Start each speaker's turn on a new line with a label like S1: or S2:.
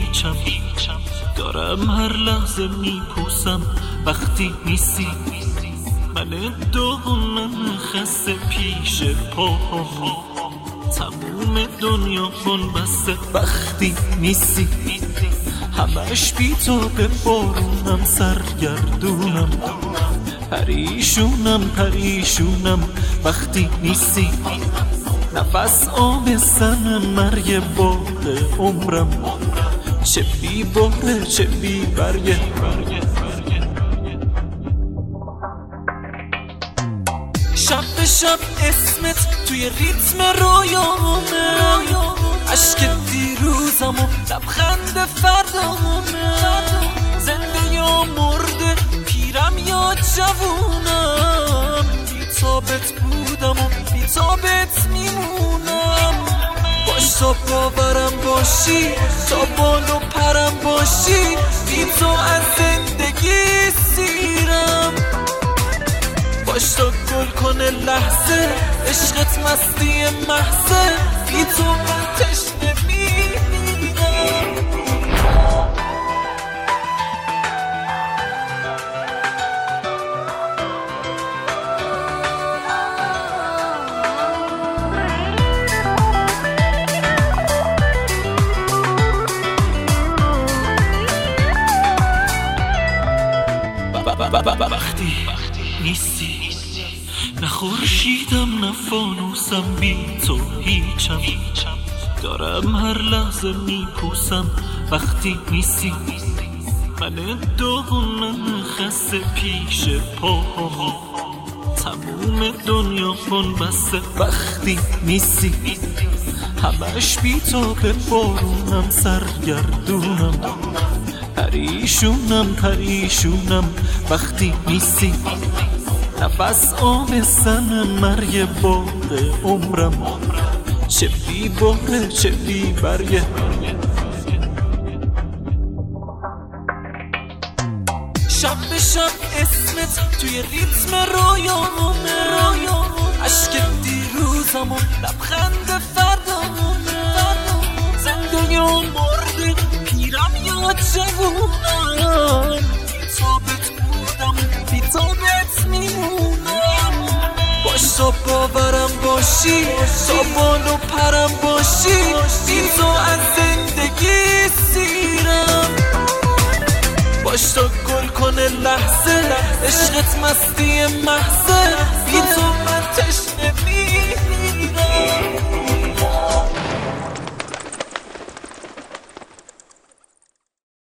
S1: هیچم، دارم هر لحظه میپوسم وقتی نیستی. من دهنم خسته پیش پاهامی، تموم دنیا کن بسته وقتی نیستی. همش بی تو به بارونم سرگردونم، پریشونم وقتی نیستی. نفس آبستن مرگ باغ عمرم، چه بی باره چه بی برگه. شب به شب اسمت توی ریتم رویامه، عشق دیروزم و لبخند فردامه. زنده یا مرده، پیرم یا جوونم، بی تابت بودم و بی تابت میمونم. باش تا باورم باشی، تا بال و پرم باشی، بی تو از زندگی سیرم. باش تا گل کنه لحظه، عشقت مستی محضه، بی تو من تشنه میمیرم. وقتی نیستی، نه خورشیدم نه فانوسم، بی تو هیچم، دارم هر لحظه میپوسم وقتی نیستی. من دهنم خسته پیش پاهامی، تموم دنیا کن بسته وقتی نیستی. همش بی تو به بارونم سرگردونم، پریشونم وقتی نیستی. نفس آبستن مرگ باغ عمرم، چه بی باره چه بی برگه. شب به شب اسمت توی ریتم رویامه، عشق دیروزم و لبخند فردامه. زنده یا مرده، پیرم یا جوونم، بی تابت بودم بی تابت میمونم. باش تا باورم باشی، تا بال و پرم باشی، بی تو از زندگی سیرم. باش تا گل کنه لحظه، عشقت مستی محضه، بی تو من تشنه